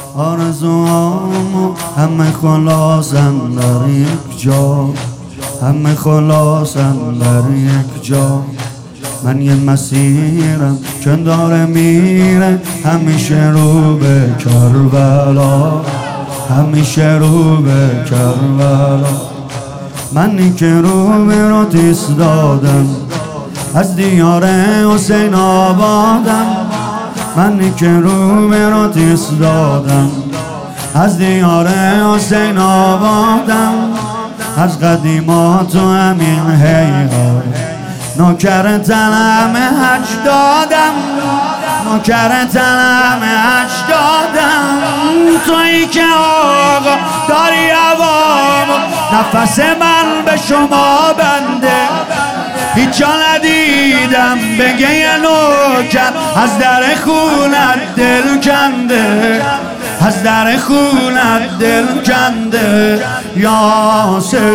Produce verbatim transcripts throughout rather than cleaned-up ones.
آرزوهامو همه خلاصن در یک جا، همه خلاصن در یک جا. من یه مسیرم که داره میره همیشه رو به کربلا، همیشه رو به کربلا. منی که رو به رو تیس دادم از دیار حسین آبادم، منی که رو به رو تیس دادم از دیار حسین آبادم. از قدیمات و همین حیات نوکر تنم حج دادم، نوکر تنم حج دادم. تویی که آقا داری عوام، نفس من به شما بنده. هیچ جا ندیدم بگه یه نوکر از در خونت دل کنده، از در خونت دل کنده. یا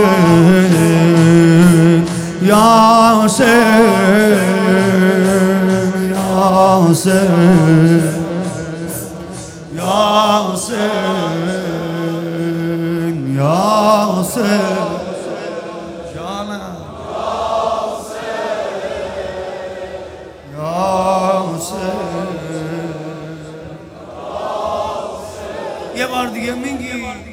حسین یا حسین یا حسین یا حسین یا حسین جانم یا حسین. یه بار دیگه میگی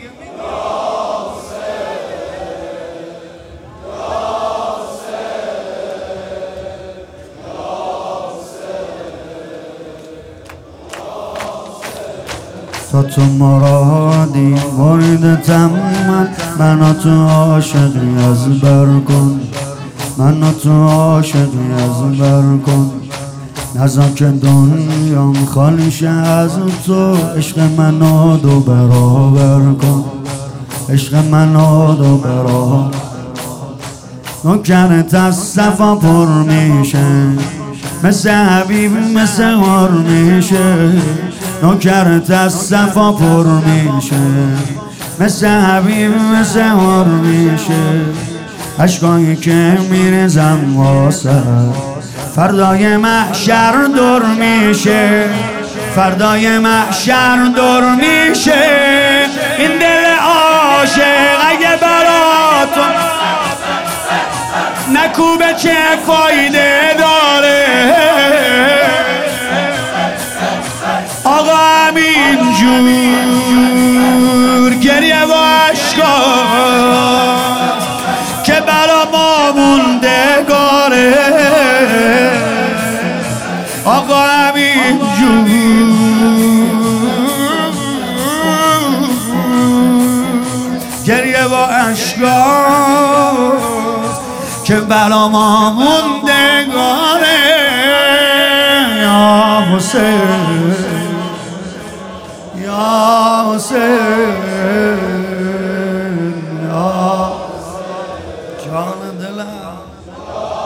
تا تو مرادی مریدتم من، منو تو عاشقی از بر کن، منو تو عاشقی از بر کن. نزا که دنیام خالیشه از تو، عشق منو دو برابر کن، عشق منو دو برابر. نوکرت از صفا پر میشه مثل حبیب مثل هار میشه، نوکرت از صفا پر میشه مثل حبیب مثل هار میشه. عشقایی که میرزم واسه فردای محشر دور میشه، فردای محشر دور میشه. این دل عاشق اگه براتون نکوبه چه فایده داره؟ آقا همینجور گریه و عشقات که برا ما موندگاره. آقا همینجور گریه و عشقات که برا ما موندگاره. یا حسین یا حسین یا جان دلم.